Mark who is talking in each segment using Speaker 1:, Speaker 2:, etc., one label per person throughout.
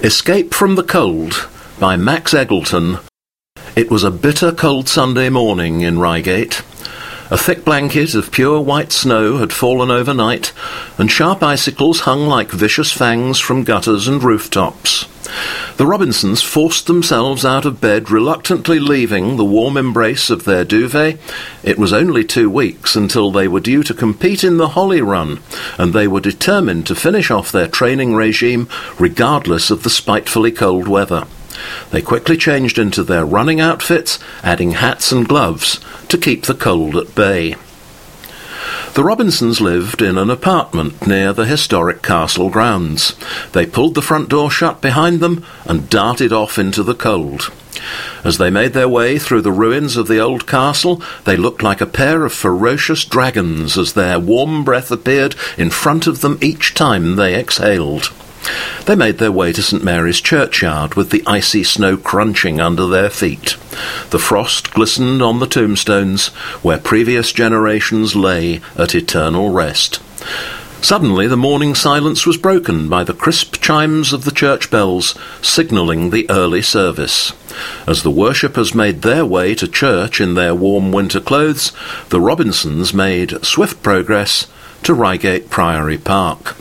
Speaker 1: Escape from the Cold by Max Eggleton. It was a bitter cold Sunday morning in Reigate. A thick blanket of pure white snow had fallen overnight, and sharp icicles hung like vicious fangs from gutters and rooftops. The Robinsons forced themselves out of bed, reluctantly leaving the warm embrace of their duvet. It was only 2 weeks until they were due to compete in the Holly Run, and they were determined to finish off their training regime regardless of the spitefully cold weather. They quickly changed into their running outfits, adding hats and gloves to keep the cold at bay. The Robinsons lived in an apartment near the historic castle grounds. They pulled the front door shut behind them and darted off into the cold. As they made their way through the ruins of the old castle, they looked like a pair of ferocious dragons as their warm breath appeared in front of them each time they exhaled. They made their way to St Mary's churchyard with the icy snow crunching under their feet. The frost glistened on the tombstones where previous generations lay at eternal rest. Suddenly the morning silence was broken by the crisp chimes of the church bells, signalling the early service. As the worshippers made their way to church in their warm winter clothes, the Robinsons made swift progress to Reigate Priory Park.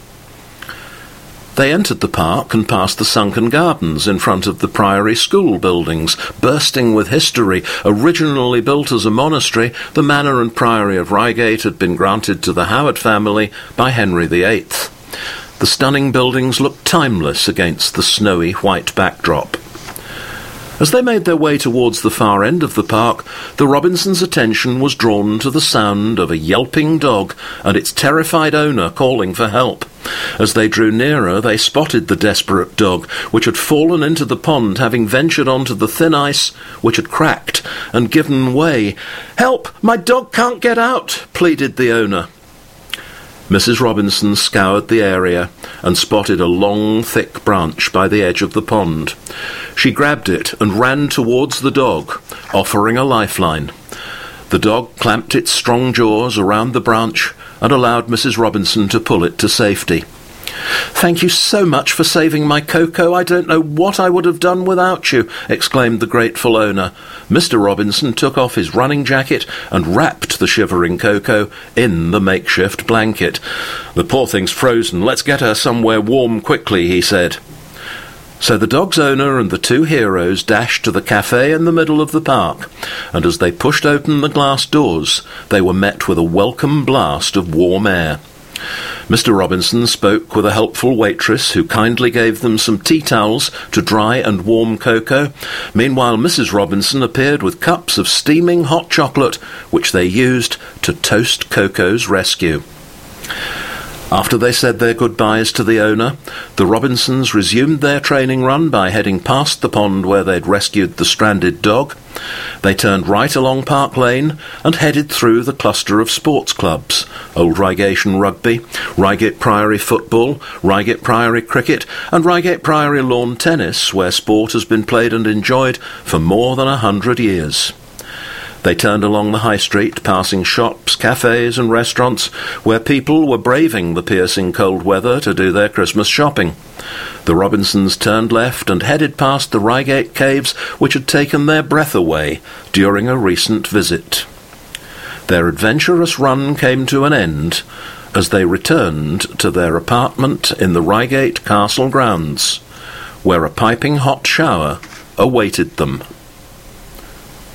Speaker 1: They entered the park and passed the sunken gardens in front of the Priory school buildings, bursting with history. Originally built as a monastery, the manor and priory of Reigate had been granted to the Howard family by Henry VIII. The stunning buildings looked timeless against the snowy white backdrop. As they made their way towards the far end of the park, the Robinsons' attention was drawn to the sound of a yelping dog and its terrified owner calling for help. As they drew nearer, they spotted the desperate dog, which had fallen into the pond, having ventured onto the thin ice, which had cracked and given way. "Help! My dog can't get out!" pleaded the owner. Mrs. Robinson scoured the area and spotted a long, thick branch by the edge of the pond. She grabbed it and ran towards the dog, offering a lifeline. The dog clamped its strong jaws around the branch and allowed Mrs. Robinson to pull it to safety. "Thank you so much for saving my Coco. I don't know what I would have done without you," exclaimed the grateful owner. Mr. Robinson took off his running jacket and wrapped the shivering Coco in the makeshift blanket. "The poor thing's frozen. Let's get her somewhere warm quickly," he said. So the dog's owner and the two heroes dashed to the cafe in the middle of the park, and as they pushed open the glass doors, they were met with a welcome blast of warm air. Mr. Robinson spoke with a helpful waitress who kindly gave them some tea towels to dry and warm Coco. Meanwhile, Mrs. Robinson appeared with cups of steaming hot chocolate, which they used to toast Coco's rescue. After they said their goodbyes to the owner, the Robinsons resumed their training run by heading past the pond where they'd rescued the stranded dog. They turned right along Park Lane and headed through the cluster of sports clubs: Old Reigation Rugby, Reigate Priory Football, Reigate Priory Cricket, and Reigate Priory Lawn Tennis, where sport has been played and enjoyed for more than 100 years. They turned along the high street, passing shops, cafes and restaurants where people were braving the piercing cold weather to do their Christmas shopping. The Robinsons turned left and headed past the Reigate Caves, which had taken their breath away during a recent visit. Their adventurous run came to an end as they returned to their apartment in the Reigate Castle grounds, where a piping hot shower awaited them.